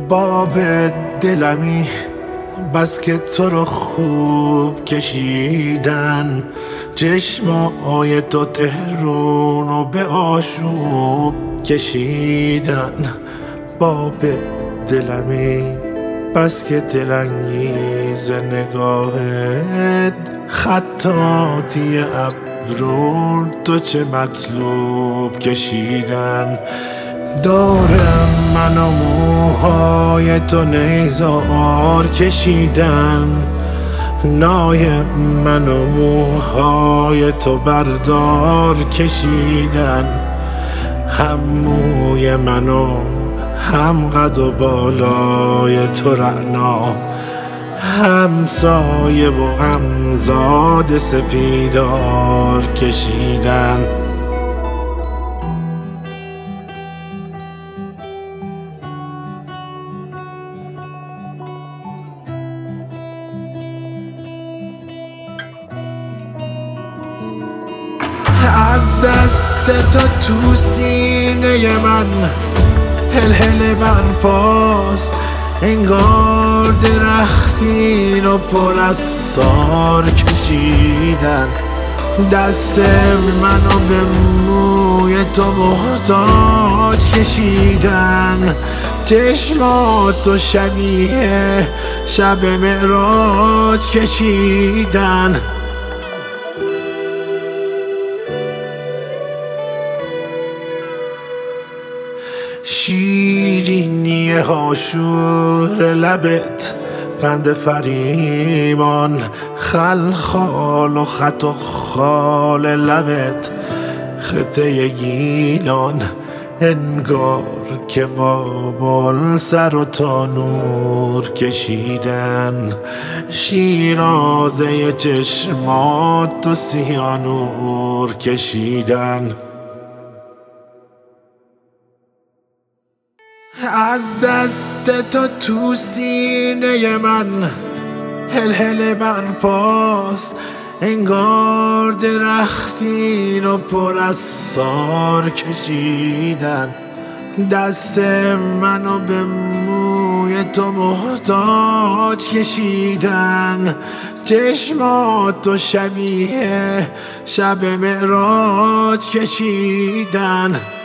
باب دلمی بس که تو رو خوب کشیدن، چشمای تو تهرون رو به آشوب کشیدن. باب دلمی بس که دلانگیز نگاهت، خطاطی ابرو تو چه مطلوب کشیدن. دارم من و موهای تو نیزار کشیدن، نای من و موهای تو بردار کشیدن. هم موی من و هم قد و بالای تو رعنا، هم سایه و هم زاد سپیدار کشیدن. از دست تو سینه من هل برپاست، انگار درختی رو پر از سار کشیدن. دست منو به موی تو محتاج کشیدن، چشماتو شبیه شب معراج کشیدن. شیرینی هاشور لبت، قند فریمان خلخال و خط و خال لبت، خطه گیلان انگار که بابل سر و تانور کشیدن. شیرازه چشمات و سیانور کشیدن. از دست تو سینه من هل برپاست، انگار درختی رو پر از سار کشیدن. دست منو به موی تو محتاج کشیدن، چشماتو شبیه شب معراج کشیدن.